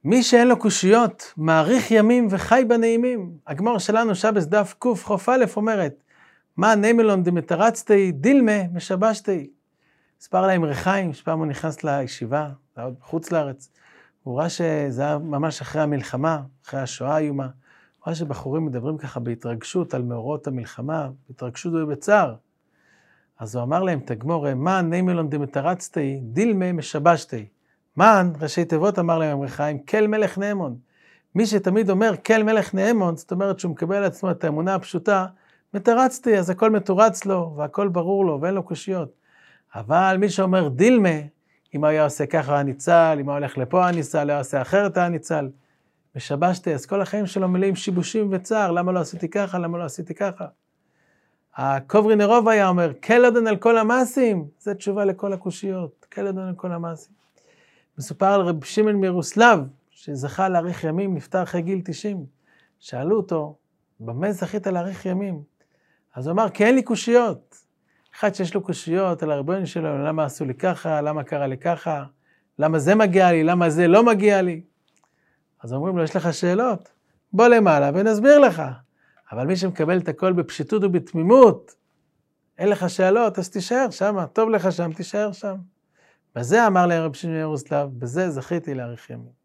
מי שאין לו קושיות, מאריך ימים וחי בנעימים. הגמור שלנו שבס דף קוף חוף א' אומרת, מה נמלון דמתרצתי דילמה משבשתי. הספר להם רחיים, שפעם הוא נכנס לישיבה, זה היה עוד בחוץ לארץ. הוא ראה שזה היה ממש אחרי המלחמה, אחרי השואה האיומה. הוא ראה שבחורים מדברים ככה בהתרגשות על מאורעות המלחמה, בהתרגשות ובצער. אז הוא אמר להם, תגמור, מה נמלון דמתרצתי דילמה משבשתי. מן, ראשי תיבות אמר להם רחיים, כל מלך נאמון. מי שתמיד אומר כל מלך נאמון, זאת אומרת שהוא מקבל על עצמו את האמונה הפשוטה, מתרצתי, אז הכל מתורץ לו, והכל ברור לו, ואין לו קושיות. אבל מי שאומר דילמה, אם היה עושה ככה הניצל, אם היה הולך לפה הניצל, היה עושה אחרת הניצל, משבשתי, אז כל החיים שלו מלאים שיבושים וצער, למה לא עשיתי ככה, למה לא עשיתי ככה. הקוברי נרוב היה אומר, כל אדון על כל המעשים, זה תשובה לכל הקושיות, כל אדון על כל המעשים. מסופר על רב שמעון מירוסלב, שזכה להאריך ימים, נפטר אחרי גיל 90. שאלו אותו, במה זכית להאריך ימים? אז הוא אמר, כי אין לי קושיות. אחד שיש לו קושיות על הריבונו שלו, למה עשו לי ככה, למה קרה לי ככה, למה זה מגיע לי, למה זה לא מגיע לי. אז אומרים לו, יש לך שאלות? בוא למעלה ונסביר לך. אבל מי שמקבל את הכל בפשיטות ובתמימות, אין לך שאלות, אז תישאר שם, טוב לך שם, תישאר שם. בזה אמר להם רב שמעון מירוסלב, בזה זכיתי להאריך ימים.